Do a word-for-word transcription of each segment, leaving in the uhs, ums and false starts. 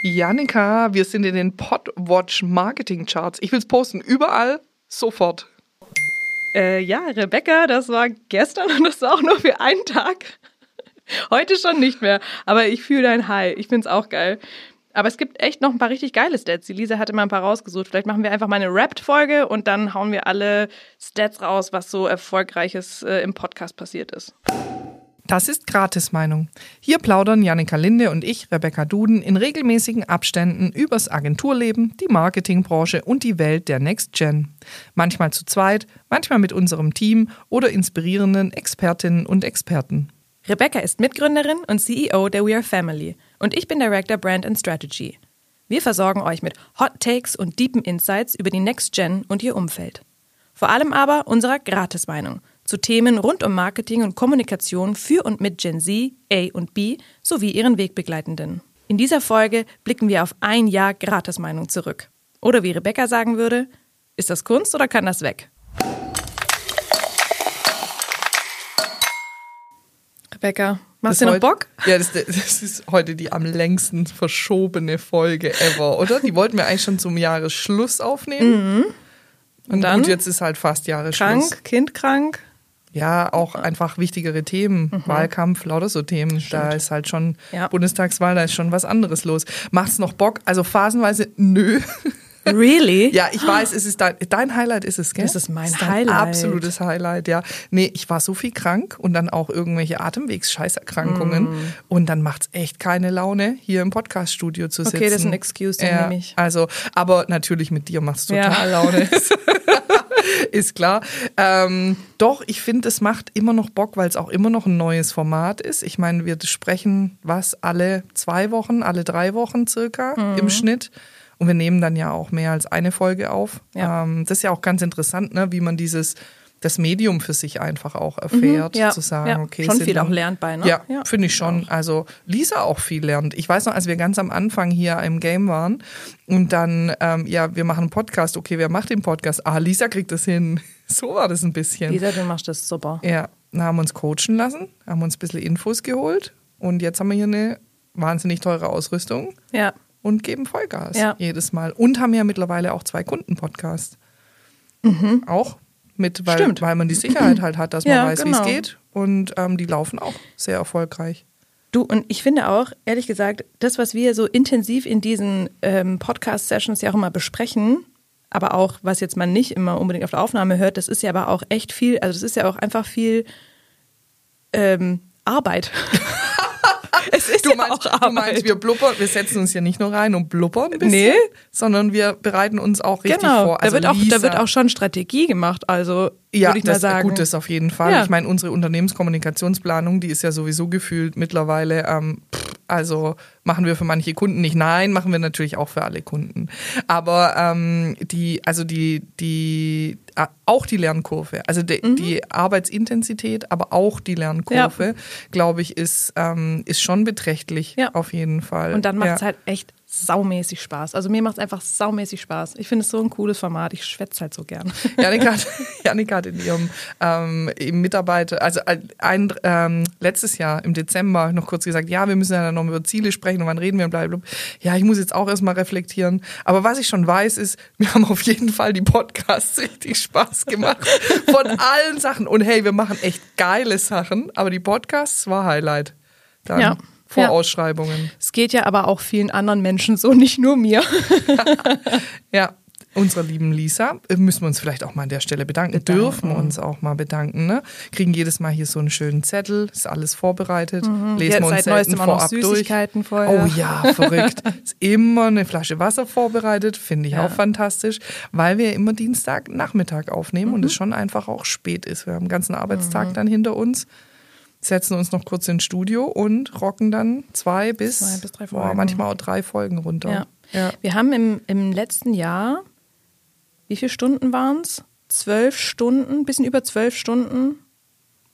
Janika, wir sind in den Podwatch Marketing Charts. Ich will es posten, überall, sofort. Äh, ja, Rebecca, das war gestern und das war auch nur für einen Tag. Heute schon nicht mehr, aber ich fühle dein High. Ich finde es auch geil. Aber es gibt echt noch ein paar richtig geile Stats. Die Lisa hatte mal ein paar rausgesucht. Vielleicht machen wir einfach mal eine Wrapped-Folge und dann hauen wir alle Stats raus, was so Erfolgreiches äh, im Podcast passiert ist. Das ist Gratismeinung. Hier plaudern Janika Linde und ich, Rebecca Duden, in regelmäßigen Abständen übers Agenturleben, die Marketingbranche und die Welt der Next Gen. Manchmal zu zweit, manchmal mit unserem Team oder inspirierenden Expertinnen und Experten. Rebecca ist Mitgründerin und C E O der We Are Family und ich bin Director Brand and Strategy. Wir versorgen euch mit Hot Takes und deepen Insights über die Next Gen und ihr Umfeld. Vor allem aber unserer Gratismeinung zu Themen rund um Marketing und Kommunikation für und mit Gen Z, A und B sowie ihren Wegbegleitenden. In dieser Folge blicken wir auf ein Jahr Gratismeinung zurück. Oder wie Rebecca sagen würde, ist das Kunst oder kann das weg? Rebecca, machst du noch heute, Bock? Ja, das, das ist heute die am längsten verschobene Folge ever, oder? Die wollten wir eigentlich schon zum Jahresschluss aufnehmen. Mhm. Und, und dann? Gut, jetzt ist halt fast Jahresschluss. Krank, Kind krank. Ja, auch einfach wichtigere Themen, mhm. Wahlkampf, lauter so Themen. Stimmt. Da ist halt schon ja. Bundestagswahl, da ist schon was anderes los. Macht's noch Bock? Also phasenweise nö. Really? Ja, ich weiß, es ist dein, dein Highlight ist es, gell? Das ist mein das ist dein Highlight. Absolutes Highlight, ja. Nee, ich war so viel krank und dann auch irgendwelche Atemwegsscheißerkrankungen mm. und dann macht's echt keine Laune, hier im Podcaststudio zu sitzen. Okay, das ist ein Excuse, den ja, nehme ich. Also, aber natürlich mit dir macht's total ja. Laune. Ist klar. Ähm, doch, ich finde, es macht immer noch Bock, weil es auch immer noch ein neues Format ist. Ich meine, wir sprechen was alle zwei Wochen, alle drei Wochen circa mhm. im Schnitt. Und wir nehmen dann ja auch mehr als eine Folge auf. Ja. Ähm, das ist ja auch ganz interessant, ne, wie man dieses das Medium für sich einfach auch erfährt, mhm, ja, zu sagen, ja, okay. Schon viel dann, auch lernt bei, ne? Ja, ja. finde ich schon. Also Lisa auch viel lernt. Ich weiß noch, als wir ganz am Anfang hier im Game waren und dann, ähm, ja, wir machen einen Podcast. Okay, wer macht den Podcast? Ah, Lisa kriegt das hin. So war das ein bisschen. Lisa, du machst das super. Ja, dann haben wir uns coachen lassen, haben uns ein bisschen Infos geholt und jetzt haben wir hier eine wahnsinnig teure Ausrüstung. Ja. Und geben Vollgas ja. jedes Mal. Und haben ja mittlerweile auch zwei Kunden-Podcasts. Mhm. Auch mit, weil, weil man die Sicherheit halt hat, dass man ja, weiß, genau. wie es geht. Und ähm, die laufen auch sehr erfolgreich. Du, und ich finde auch, ehrlich gesagt, das, was wir so intensiv in diesen ähm, Podcast-Sessions ja auch immer besprechen, aber auch, was jetzt man nicht immer unbedingt auf der Aufnahme hört, das ist ja aber auch echt viel, also das ist ja auch einfach viel ähm, Arbeit. Es ist du, ja meinst, auch du meinst, wir blubbern, wir setzen uns ja nicht nur rein und blubbern ein bisschen, nee. sondern wir bereiten uns auch richtig genau. vor. Also da, wird auch, da wird auch schon Strategie gemacht, also ja, würde ich das, mal sagen. Gut, das auf jeden Fall. Ja. Ich meine, unsere Unternehmenskommunikationsplanung, die ist ja sowieso gefühlt mittlerweile, ähm, pff, also machen wir für manche Kunden nicht. Nein, machen wir natürlich auch für alle Kunden. Aber ähm, die, also die, die, äh, auch die Lernkurve, also de, mhm. die Arbeitsintensität, aber auch die Lernkurve, ja. glaube ich, ist, ähm, ist schon beträchtlich ja. auf jeden Fall. Und dann macht es ja. halt echt saumäßig Spaß. Also mir macht es einfach saumäßig Spaß. Ich finde es so ein cooles Format. Ich schwätze halt so gern. Janika hat, Janika hat in ihrem ähm, im Mitarbeiter, also ein, ähm, letztes Jahr im Dezember noch kurz gesagt, ja, wir müssen ja dann noch über Ziele sprechen und wann reden wir und blablabla. Ja, ich muss jetzt auch erstmal reflektieren. Aber was ich schon weiß, ist, wir haben auf jeden Fall die Podcasts richtig Spaß gemacht. Von allen Sachen. Und hey, wir machen echt geile Sachen, aber die Podcasts war Highlight. Dann. Ja. Vor ja. Ausschreibungen. Es geht ja aber auch vielen anderen Menschen so, nicht nur mir. Ja, unserer lieben Lisa müssen wir uns vielleicht auch mal an der Stelle bedanken. bedanken. Dürfen wir uns auch mal bedanken. Ne? Kriegen jedes Mal hier so einen schönen Zettel, ist alles vorbereitet. Mhm. Lesen wir uns selten vorab durch. Vorher. Oh ja, verrückt. Ist immer eine Flasche Wasser vorbereitet, finde ich ja. auch fantastisch, weil wir immer Dienstagnachmittag aufnehmen mhm. und es schon einfach auch spät ist. Wir haben den ganzen Arbeitstag mhm. dann hinter uns. Setzen uns noch kurz ins Studio und rocken dann zwei bis, zwei bis drei Folgen. Boah, manchmal auch drei Folgen runter. Ja. Ja. Wir haben im, im letzten Jahr, wie viele Stunden waren es? Zwölf Stunden, ein bisschen über zwölf Stunden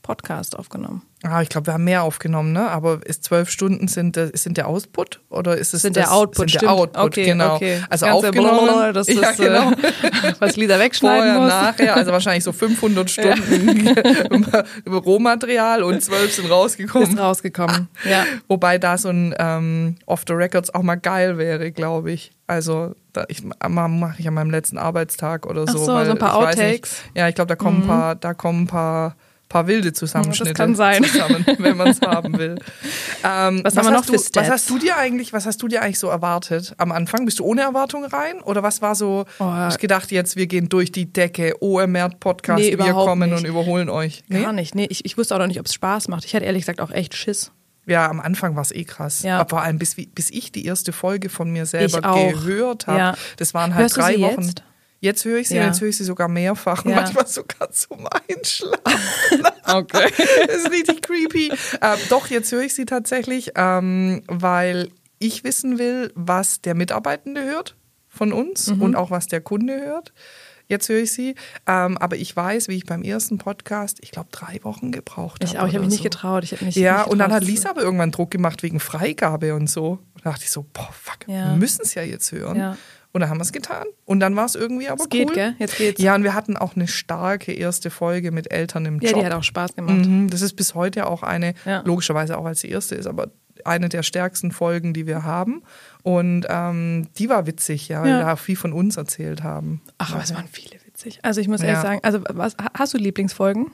Podcast aufgenommen? Ah, ich glaube, wir haben mehr aufgenommen, ne? Aber ist zwölf Stunden sind, sind der Output oder ist es sind das, der Output? Sind stimmt. der Output, okay, genau. Okay. Also Ganze aufgenommen. Blablabla, das ja, ist, genau. äh, was Lisa wegschneiden Vorher, muss. nachher, also wahrscheinlich so fünfhundert Stunden über, über Rohmaterial und zwölf sind rausgekommen. Ist rausgekommen, ja. Wobei da so ein ähm, Off the Records auch mal geil wäre, glaube ich. Also da, ich mache ich an meinem letzten Arbeitstag oder so. Ach so, weil so ein paar ich weiß Outtakes. nicht, ja, ich glaube, da kommen mhm. ein paar, da kommen ein paar paar wilde Zusammenschnitte das kann sein. zusammen, wenn man es haben will. Ähm, was, was haben wir noch du, für Stats? Was hast du dir eigentlich, was hast du dir eigentlich so erwartet am Anfang? Bist du ohne Erwartung rein? Oder was war so, oh. hast du gedacht, jetzt wir gehen durch die Decke, O M R-Podcast, nee, wir kommen nicht. und überholen euch? Nee? Gar nicht. Nee, ich, ich wusste auch noch nicht, ob es Spaß macht. Ich hatte ehrlich gesagt auch echt Schiss. Ja, am Anfang war es eh krass. Ja. Aber vor allem, bis, bis ich die erste Folge von mir selber ich auch. gehört habe, ja. das waren halt Hörst drei du sie Wochen. Jetzt? Jetzt höre ich sie, ja. jetzt höre ich sie sogar mehrfach. Ja. Manchmal sogar zum Einschlafen. Okay. Das ist richtig creepy. Ähm, doch, jetzt höre ich sie tatsächlich, ähm, weil ich wissen will, was der Mitarbeitende hört von uns mhm. und auch was der Kunde hört. Jetzt höre ich sie. Ähm, aber ich weiß, wie ich beim ersten Podcast, ich glaube, drei Wochen gebraucht habe. Ich auch, ich habe mich so. nicht getraut. Ich hab mich ja, nicht und dann getraut. hat Lisa aber irgendwann Druck gemacht wegen Freigabe und so. Und da dachte ich so, boah, fuck, ja. wir müssen es ja jetzt hören. Ja. Und dann haben wir es getan. Und dann war es irgendwie aber es cool. geht, gell? Jetzt geht's. Ja, und wir hatten auch eine starke erste Folge mit Eltern im ja, Job. Ja, die hat auch Spaß gemacht. Mhm, das ist bis heute auch eine, ja. logischerweise auch als die erste ist, aber eine der stärksten Folgen, die wir haben. Und ähm, die war witzig, ja, weil ja. wir da viel von uns erzählt haben. Ach, aber es waren viele witzig. Also ich muss ja. ehrlich sagen, also was, hast du Lieblingsfolgen?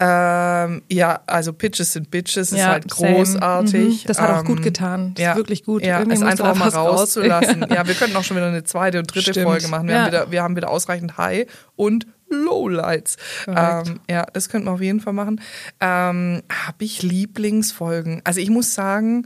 Ähm, ja, also Pitches sind Bitches, ja, ist halt großartig. Mhm. Das hat auch ähm, gut getan. Das ja, ist wirklich gut. Ja, Irgendwie es einfach auch mal rauszulassen. Raus. Ja, wir könnten auch schon wieder eine zweite und dritte Stimmt. Folge machen. Wir, ja. haben wieder, wir haben wieder ausreichend High und Lowlights. Ähm, ja, das könnten wir auf jeden Fall machen. Ähm, Habe ich Lieblingsfolgen? Also ich muss sagen,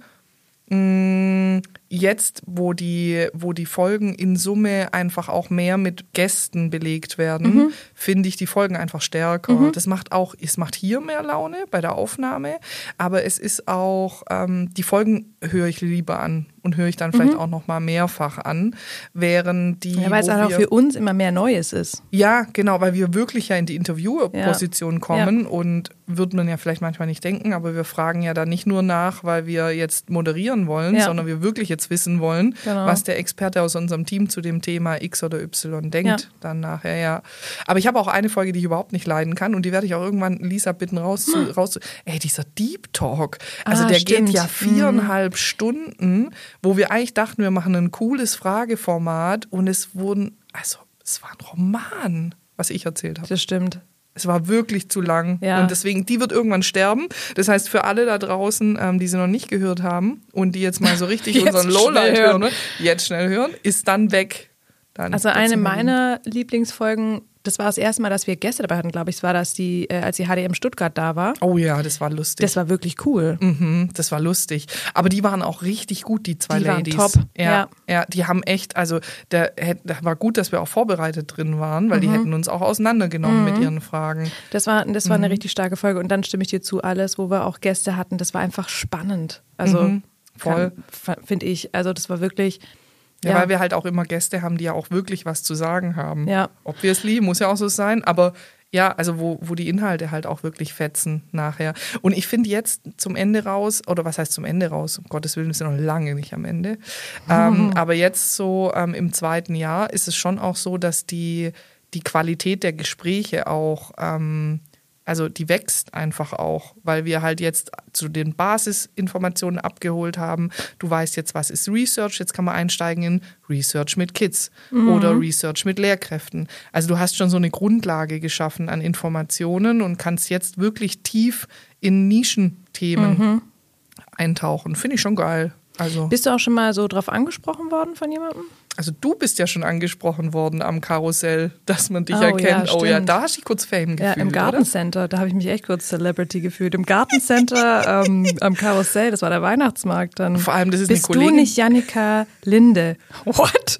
mh, jetzt, wo die, wo die Folgen in Summe einfach auch mehr mit Gästen belegt werden, mhm. finde ich die Folgen einfach stärker. Mhm. Das macht auch, es macht hier mehr Laune bei der Aufnahme, aber es ist auch, ähm, die Folgen höre ich lieber an und höre ich dann vielleicht mhm. auch noch mal mehrfach an, während die... Ja, weil es auch für uns immer mehr Neues ist. Ja, genau, weil wir wirklich ja in die Interviewposition ja. kommen ja. und würde man ja vielleicht manchmal nicht denken, aber wir fragen ja dann nicht nur nach, weil wir jetzt moderieren wollen, ja. sondern wir wirklich jetzt wissen wollen, genau. was der Experte aus unserem Team zu dem Thema X oder Y denkt ja. dann nachher, ja. Aber ich habe auch eine Folge, die ich überhaupt nicht leiden kann und die werde ich auch irgendwann Lisa bitten raus zu, hm. raus zu, ey, dieser Deep Talk, also ah, der stimmt. geht ja viereinhalb mhm. Stunden, wo wir eigentlich dachten, wir machen ein cooles Frageformat und es wurden, also es war ein Roman, was ich erzählt habe. Das stimmt. Es war wirklich zu lang ja. und deswegen, die wird irgendwann sterben. Das heißt, für alle da draußen, ähm, die sie noch nicht gehört haben und die jetzt mal so richtig unseren Lowlight hören, hören, jetzt schnell hören, ist dann weg. Dann also eine meiner Lieblingsfolgen, das war das erste Mal, dass wir Gäste dabei hatten, glaube ich, es war das, die, äh, als die H D M Stuttgart da war. Oh ja, das war lustig. Das war wirklich cool. Mhm, das war lustig. Aber die waren auch richtig gut, die zwei die Ladies. Die waren top. Ja, ja. ja, die haben echt, also der, der war gut, dass wir auch vorbereitet drin waren, weil mhm. die hätten uns auch auseinandergenommen mhm. mit ihren Fragen. Das war, das war mhm. eine richtig starke Folge. Und dann stimme ich dir zu, alles, wo wir auch Gäste hatten, das war einfach spannend. Also mhm. voll, finde ich. Also das war wirklich... Ja, ja, weil wir halt auch immer Gäste haben, die ja auch wirklich was zu sagen haben. Ja. Obviously, muss ja auch so sein, aber ja, also wo, wo die Inhalte halt auch wirklich fetzen nachher. Und ich finde jetzt zum Ende raus, oder was heißt zum Ende raus? Um Gottes Willen, ist ja noch lange nicht am Ende. Mhm. Ähm, aber jetzt so ähm, im zweiten Jahr ist es schon auch so, dass die, die Qualität der Gespräche auch... Ähm, Also die wächst einfach auch, weil wir halt jetzt zu den Basisinformationen abgeholt haben. Du weißt jetzt, was ist Research, jetzt kann man einsteigen in Research mit Kids mhm. oder Research mit Lehrkräften. Also du hast schon so eine Grundlage geschaffen an Informationen und kannst jetzt wirklich tief in Nischenthemen mhm. eintauchen. Finde ich schon geil. Also, bist du auch schon mal so drauf angesprochen worden von jemandem? Also du bist ja schon angesprochen worden am Karussell, dass man dich oh, erkennt. Ja, oh ja, da hast du dich kurz Fame gefühlt, ja, im Gartencenter, da habe ich mich echt kurz Celebrity gefühlt. Im Gartencenter, ähm, am Karussell, das war der Weihnachtsmarkt. Dann vor allem, das ist bist eine Kollegin. Du nicht Jannika Linde? What?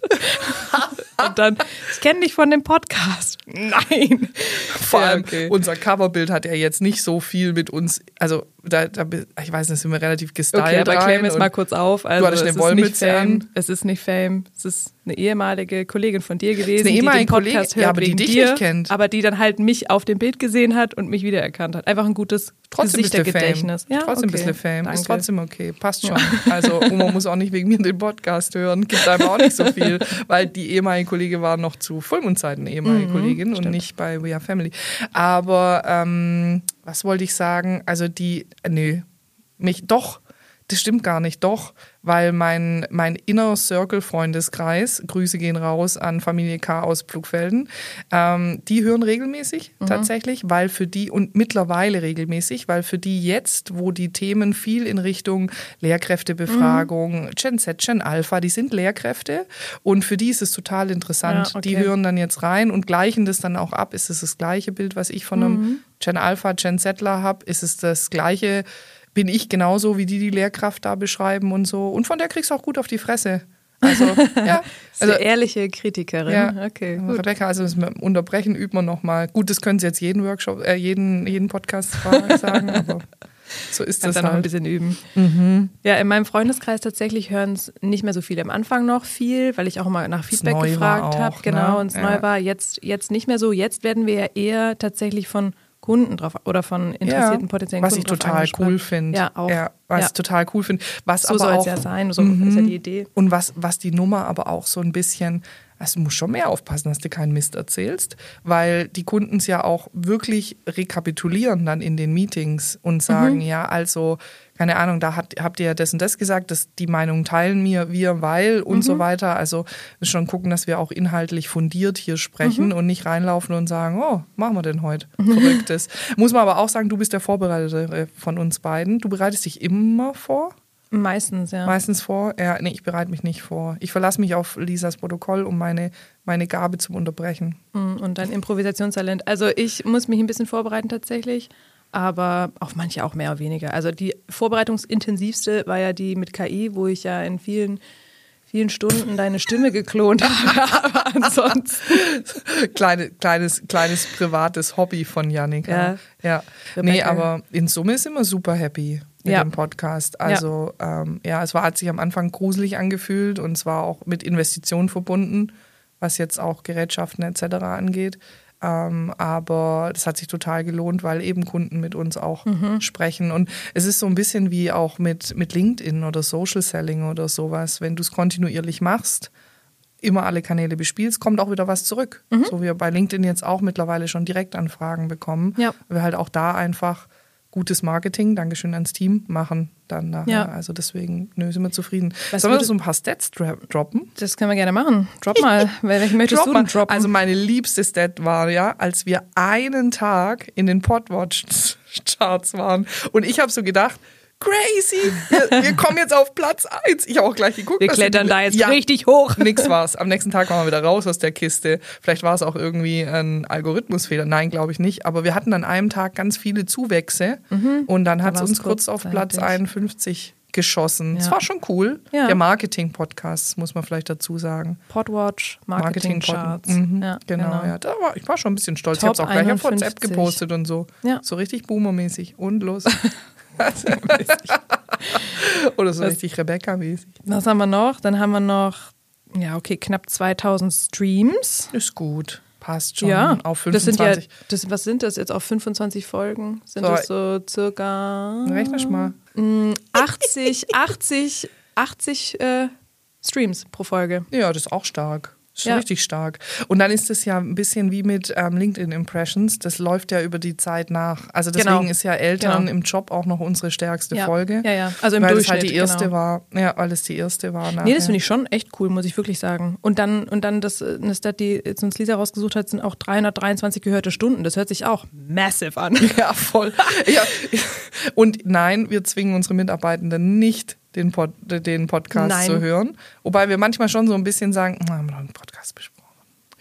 Und dann, ich kenne dich von dem Podcast. Nein. Vor ja, allem, okay. unser Coverbild hat ja jetzt nicht so viel mit uns, also da, da ich weiß nicht, sind wir relativ gestylt okay, aber rein. klären wir es mal kurz auf. Also, du hattest eine Wollmütze an. Es ist nicht Fame, es ist eine ehemalige Kollegin von dir gewesen, eine ehemalige die den Podcast Kollegin, hört ja, aber wegen die dich dir, nicht kennt. aber die dann halt mich auf dem Bild gesehen hat und mich wiedererkannt hat. Einfach ein gutes Trotzdem Gesichtergedächtnis. Ja, trotzdem okay. ein bisschen Fame. Danke. Ist trotzdem okay. Passt schon. Also Oma muss auch nicht wegen mir den Podcast hören. Gibt einem auch nicht so viel, weil die ehemalige Kollegin war noch zu Vollmondzeiten ehemalige Mhm, Kollegin stimmt. und nicht bei We Are Family. Aber ähm, was wollte ich sagen? Also die, äh, nö, mich doch. Das stimmt gar nicht, doch, weil mein, mein Inner Circle-Freundeskreis, Grüße gehen raus an Familie K aus Pflugfelden, ähm, die hören regelmäßig Mhm. tatsächlich, weil für die, und mittlerweile regelmäßig, weil für die jetzt, wo die Themen viel in Richtung Lehrkräftebefragung, mhm. Gen Z, Gen Alpha, die sind Lehrkräfte und für die ist es total interessant. Ja, okay. Die hören dann jetzt rein und gleichen das dann auch ab. Ist es das gleiche Bild, was ich von einem Mhm. Gen Alpha, Gen Zler habe? Ist es das gleiche? Bin ich genauso, wie die die Lehrkraft da beschreiben und so. Und von der kriegst du auch gut auf die Fresse. Also, ja. Also, Also, ehrliche Kritikerin. ja. Okay, gut. Rebecca, also das mit dem Unterbrechen übt man nochmal. Gut, das können Sie jetzt jeden Workshop, äh, jeden, jeden Podcast sagen, aber so ist Kannst das da noch ein halt. bisschen üben. Mhm. Ja, in meinem Freundeskreis tatsächlich hören es nicht mehr so viele. Am Anfang noch viel, weil ich auch immer nach Feedback neu war gefragt auch, habe. ne? Genau, und es Ja. neu war. Jetzt, jetzt nicht mehr so. Jetzt werden wir ja eher tatsächlich von Kunden drauf oder von interessierten Ja, potenziellen was Kunden ich drauf total angesprochen. cool finde. Ja, auch. Ja, was Ja. ich total cool finde. Was So aber soll es auch, ja sein, so ist ja die Idee. Und was, was die Nummer aber auch so ein bisschen, also du musst schon mehr aufpassen, dass du keinen Mist erzählst, weil die Kunden es ja auch wirklich rekapitulieren dann in den Meetings und sagen, Mhm. ja, also, keine Ahnung, da hat, habt ihr das und das gesagt, dass die Meinung teilen mir, wir, weil und Mhm. so weiter. Also schon gucken, dass wir auch inhaltlich fundiert hier sprechen Mhm. und nicht reinlaufen und sagen, oh, machen wir denn heute? Verrücktes. Muss man aber auch sagen, du bist der Vorbereiter von uns beiden. Du bereitest dich immer vor? Meistens, ja. Meistens vor. Ja, nee, ich bereite mich nicht vor. Ich verlasse mich auf Lisas Protokoll, um meine, meine Gabe zum Unterbrechen. Und dann Improvisationstalent. Also ich muss mich ein bisschen vorbereiten tatsächlich, aber auf manche auch mehr oder weniger. Also die vorbereitungsintensivste war ja die mit K I, wo ich ja in vielen, vielen Stunden deine Stimme geklont habe. Aber ansonsten. Kleine, kleines, kleines privates Hobby von Jannika. Ja. Ja. Rebecca. Nee, aber in Summe sind wir super happy mit Ja. dem Podcast. Also ja, ähm, ja es war, hat sich am Anfang gruselig angefühlt und es war auch mit Investitionen verbunden, was jetzt auch Gerätschaften et cetera angeht. Ähm, aber das hat sich total gelohnt, weil eben Kunden mit uns auch Mhm. sprechen. Und es ist so ein bisschen wie auch mit, mit LinkedIn oder Social Selling oder sowas. Wenn du es kontinuierlich machst, immer alle Kanäle bespielst, kommt auch wieder was zurück. Mhm. So wie wir bei LinkedIn jetzt auch mittlerweile schon Direktanfragen bekommen. Ja. Weil wir halt auch da einfach gutes Marketing, Dankeschön ans Team, machen dann nachher. Ja. Also deswegen, nö, sind wir zufrieden. Was Sollen wir würde- so ein paar Stats dra- droppen? Das können wir gerne machen. Drop mal. Welche möchtest Drop du mal. denn droppen? Also meine liebste Stat war ja, als wir einen Tag in den Podwatch-Charts waren. Und ich habe so gedacht, crazy, wir, wir kommen jetzt auf Platz eins. Ich habe auch gleich geguckt. wir was klettern die- da jetzt ja, richtig hoch. Nix war's. Am nächsten Tag waren wir wieder raus aus der Kiste. Vielleicht war es auch irgendwie ein Algorithmusfehler. Nein, glaube ich nicht. Aber wir hatten an einem Tag ganz viele Zuwächse. Und dann hat es war's uns kurz auf Platz kurzzeitig. einundfünfzig geschossen. Das Ja. war schon cool. Ja. Der Marketing-Podcast, muss man vielleicht dazu sagen. Podwatch, Marketing Charts. Mhm, Ja, genau, ja. Da war, ich war schon ein bisschen stolz. Top ich habe es auch gleich auf WhatsApp einundfünfzig. gepostet und so. Ja. So richtig boomermäßig. Und los. Oder so Was- richtig Rebecca-mäßig. Was haben wir noch? Dann haben wir noch, ja, okay, knapp zweitausend Streams. Ist gut. Passt schon. Ja, Auf das sind ja, fünfundzwanzig. das, was sind das jetzt auf fünfundzwanzig Folgen? Sind So. das so circa Rechne mal. mm, achtzig, achtzig, achtzig äh, Streams pro Folge. Ja, das ist auch stark. Das ist Ja. richtig stark. Und dann ist es ja ein bisschen wie mit ähm, LinkedIn Impressions. Das läuft ja über die Zeit nach. Also deswegen Genau. ist ja Eltern Genau. im Job auch noch unsere stärkste Ja. Folge. Ja, ja. Also im weil es Durchschnitt. halt die erste genau. war. Ja, weil es die erste war. Nee, nachher. das finde ich schon echt cool, muss ich wirklich sagen. Und dann, und dann das, äh, eine Stat, die jetzt uns Lisa rausgesucht hat, sind auch dreihundertdreiundzwanzig gehörte Stunden. Das hört sich auch massive an. Ja, voll. ja. Und nein, wir zwingen unsere Mitarbeitenden nicht, den, Pod, den Podcast Nein. zu hören. Wobei wir manchmal schon so ein bisschen sagen, "Na, haben wir doch einen Podcast besprochen.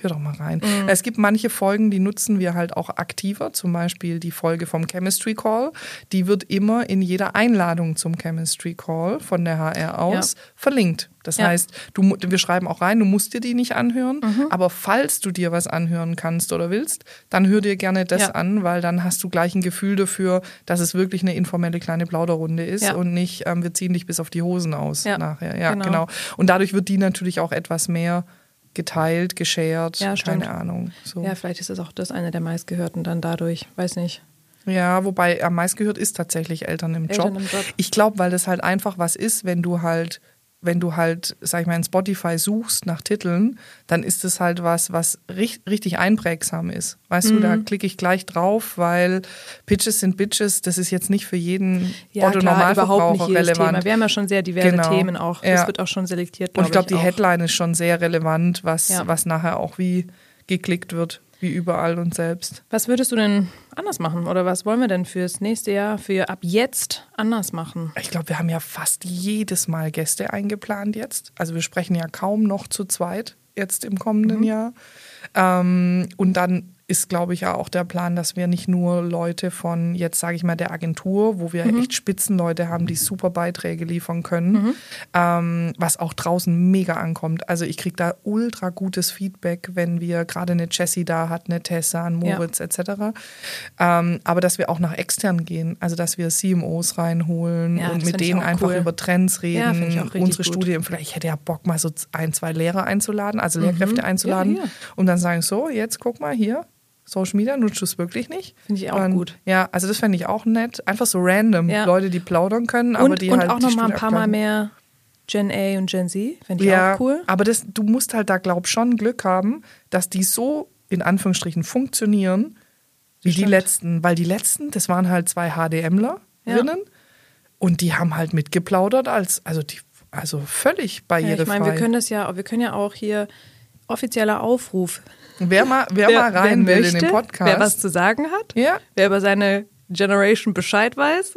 hör doch mal rein. Mhm. Es gibt manche Folgen, die nutzen wir halt auch aktiver, zum Beispiel die Folge vom Chemistry Call. Die wird immer in jeder Einladung zum Chemistry Call von der H R aus ja. verlinkt. Das ja. heißt, du, wir schreiben auch rein, du musst dir die nicht anhören, mhm. aber falls du dir was anhören kannst oder willst, dann hör dir gerne das ja. an, weil dann hast du gleich ein Gefühl dafür, dass es wirklich eine informelle kleine Plauderrunde ist ja. und nicht, ähm, wir ziehen dich bis auf die Hosen aus ja. nachher. Ja, genau. genau. Und dadurch wird die natürlich auch etwas mehr geteilt, geshared, ja, keine Ahnung. So. Ja, vielleicht ist das auch das eine der meistgehörten dann dadurch, weiß nicht. Ja, wobei am meistgehört ist tatsächlich Eltern im Eltern Job. Im Job. Ich glaube, weil das halt einfach was ist, wenn du halt wenn du halt, sag ich mal, in Spotify suchst nach Titeln, dann ist es halt was, was richtig, richtig einprägsam ist. Weißt mhm. du, da klicke ich gleich drauf, weil Pitches sind Bitches, das ist jetzt nicht für jeden ja, Otto-Normalverbraucher relevant. Thema. Wir haben ja schon sehr diverse genau. Themen auch. Ja. Das wird auch schon selektiert, Und ich glaube, ich die auch. Headline ist schon sehr relevant, was, ja. was nachher auch wie geklickt wird. Wie überall und selbst. Was würdest du denn anders machen? Oder was wollen wir denn fürs nächste Jahr, für ab jetzt anders machen? Ich glaube, wir haben ja fast jedes Mal Gäste eingeplant jetzt. Also wir sprechen ja kaum noch zu zweit jetzt im kommenden mhm. Jahr. Ähm, und dann ist, glaube ich, ja auch der Plan, dass wir nicht nur Leute von, jetzt sage ich mal, der Agentur, wo wir mhm. echt Spitzenleute haben, die super Beiträge liefern können, mhm. ähm, was auch draußen mega ankommt. Also ich kriege da ultra gutes Feedback, wenn wir gerade eine Jessie da hat, eine Tessa, einen Moritz ja. et cetera. Ähm, aber dass wir auch nach extern gehen, also dass wir C M Os reinholen ja, und mit denen einfach cool. über Trends reden, ja, unsere gut. Studie. Vielleicht, ich hätte ja Bock, mal so ein, zwei Lehrer einzuladen, also Lehrkräfte mhm. einzuladen ja, ja. und dann sagen, so, jetzt guck mal hier, Social Media nutzt du es wirklich nicht. Finde ich auch und, gut. Ja, also das fände ich auch nett. Einfach so random. Ja. Leute, die plaudern können, aber und, die und halt auch die noch mal ein Studie paar Mal abgleichen. mehr Gen A und Gen Z. Finde ich ja, auch cool. Aber das, du musst halt da, glaub schon Glück haben, dass die so in Anführungsstrichen funktionieren wie Stimmt. die letzten. Weil die letzten, das waren halt zwei HDMlerinnen ja. und die haben halt mitgeplaudert als, also die, also völlig barrierefrei. Ja, ich meine, wir können das ja, wir können ja auch hier offizieller Aufruf. Wer mal, wer wer, mal rein wer will möchte, in den Podcast. Wer was zu sagen hat, ja. wer über seine Generation Bescheid weiß,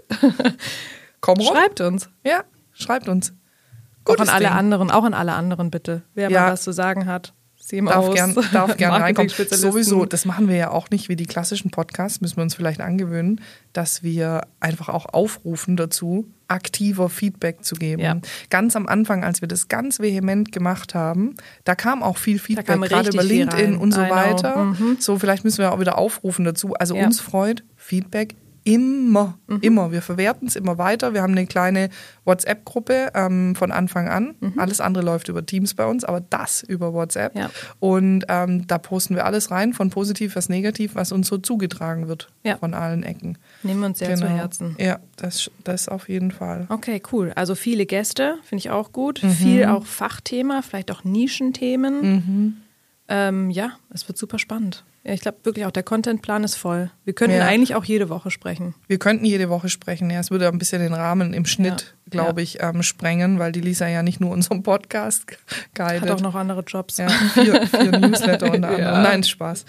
Komm rum. schreibt uns. Ja, schreibt uns. Auch an alle Ding. anderen, auch an alle anderen bitte. Wer ja. mal was zu sagen hat. C M Os, darf gern, darf gern reinkommen. Marketing-Spezialisten. Sowieso, das machen wir ja auch nicht wie die klassischen Podcasts, müssen wir uns vielleicht angewöhnen, dass wir einfach auch aufrufen dazu, aktiver Feedback zu geben. Ja. Ganz am Anfang, als wir das ganz vehement gemacht haben, da kam auch viel Feedback, gerade über viel LinkedIn rein. und so I know. weiter. Mhm. So, vielleicht müssen wir auch wieder aufrufen dazu. Also ja. uns freut Feedback immer, mhm. immer. Wir verwerten es immer weiter. Wir haben eine kleine WhatsApp-Gruppe ähm, von Anfang an. Mhm. Alles andere läuft über Teams bei uns, aber das über WhatsApp. Ja. Und ähm, da posten wir alles rein, von positiv bis negativ, was uns so zugetragen wird ja. von allen Ecken. Nehmen wir uns sehr genau. zu Herzen. Ja, das, das auf jeden Fall. Okay, cool. Also viele Gäste, finde ich auch gut. Mhm. Viel auch Fachthema, vielleicht auch Nischenthemen. Mhm. Ähm, ja, es wird super spannend. Ja, ich glaube wirklich auch, der Contentplan ist voll. Wir könnten ja. eigentlich auch jede Woche sprechen. Wir könnten jede Woche sprechen. Ja, es würde ein bisschen den Rahmen im Schnitt, ja. glaube ich, ähm, sprengen, weil die Lisa ja nicht nur unseren Podcast guidet. Hat auch noch andere Jobs. Ja, vier, vier Newsletter unter anderem. Ja. Nein, Spaß.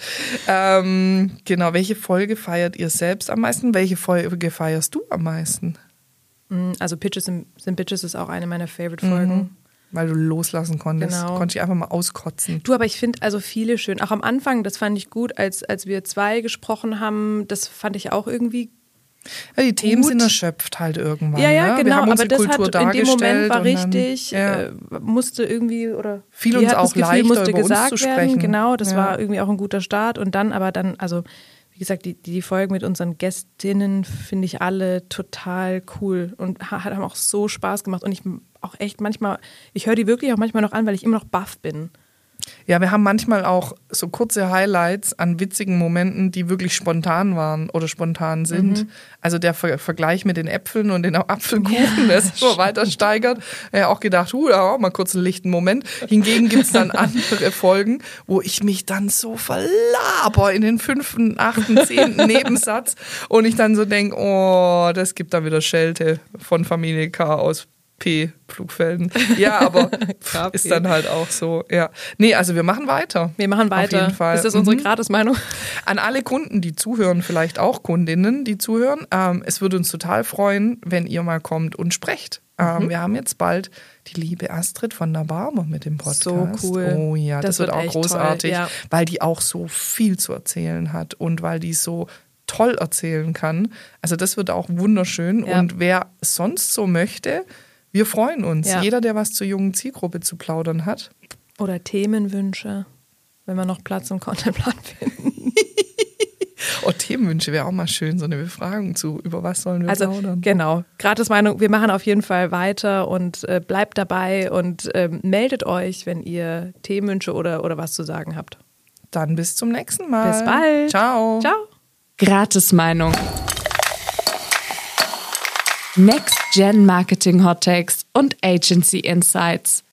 Ähm, genau, welche Folge feiert ihr selbst am meisten? Welche Folge feierst du am meisten? Also Pitches sind Bitches ist auch eine meiner Favorite-Folgen. Mhm. Weil du loslassen konntest. Genau. Konnte ich einfach mal auskotzen. Du, aber ich finde also viele schön. Auch am Anfang, das fand ich gut, als, als wir zwei gesprochen haben, das fand ich auch irgendwie ja, die Themen gut. sind erschöpft halt irgendwann. Ja, ja, ne? genau. Wir haben aber das Kultur hat in dem Moment war dann, richtig, ja. äh, musste irgendwie oder fiel uns auch Gefühl, leichter musste über gesagt uns zu werden. sprechen. Genau, das ja. war irgendwie auch ein guter Start. Und dann aber dann, also wie gesagt, die, die Folgen mit unseren Gästinnen finde ich alle total cool und ha, haben auch so Spaß gemacht. Und ich auch echt manchmal, ich höre die wirklich auch manchmal noch an, weil ich immer noch baff bin. Ja, wir haben manchmal auch so kurze Highlights an witzigen Momenten, die wirklich spontan waren oder spontan sind. Mhm. Also der Ver- Vergleich mit den Äpfeln und den Apfelkuchen, der sich immer weiter steigert. Ich habe auch gedacht, huh, da war mal kurz einen lichten Moment. Hingegen gibt es dann andere Folgen, wo ich mich dann so verlaber in den fünften, achten, zehnten Nebensatz und ich dann so denke, oh, das gibt dann wieder Schelte von Familie K aus P. Pflugfelden. Ja, aber ist dann halt auch so. Ja. Nee, also wir machen weiter. Wir machen weiter. Auf jeden Fall. Ist das unsere Gratis-Meinung? An alle Kunden, die zuhören, vielleicht auch Kundinnen, die zuhören. Ähm, es würde uns total freuen, wenn ihr mal kommt und sprecht. Ähm, mhm. Wir haben jetzt bald die liebe Astrid von der Barmer mit dem Podcast. So cool. Oh ja, das, das wird, wird auch großartig, toll, ja. weil die auch so viel zu erzählen hat und weil die so toll erzählen kann. Also das wird auch wunderschön. Ja. Und wer sonst so möchte, wir freuen uns. Ja. Jeder, der was zur jungen Zielgruppe zu plaudern hat. Oder Themenwünsche, wenn wir noch Platz im Contentplan finden. Oh, Themenwünsche wäre auch mal schön, so eine Befragung zu, über was sollen wir also, plaudern. Genau, Gratis-Meinung, wir machen auf jeden Fall weiter und äh, bleibt dabei und äh, meldet euch, wenn ihr Themenwünsche oder, oder was zu sagen habt. Dann bis zum nächsten Mal. Bis bald. Ciao. Ciao. Gratis-Meinung. Next Gen Marketing Hot Takes und Agency Insights.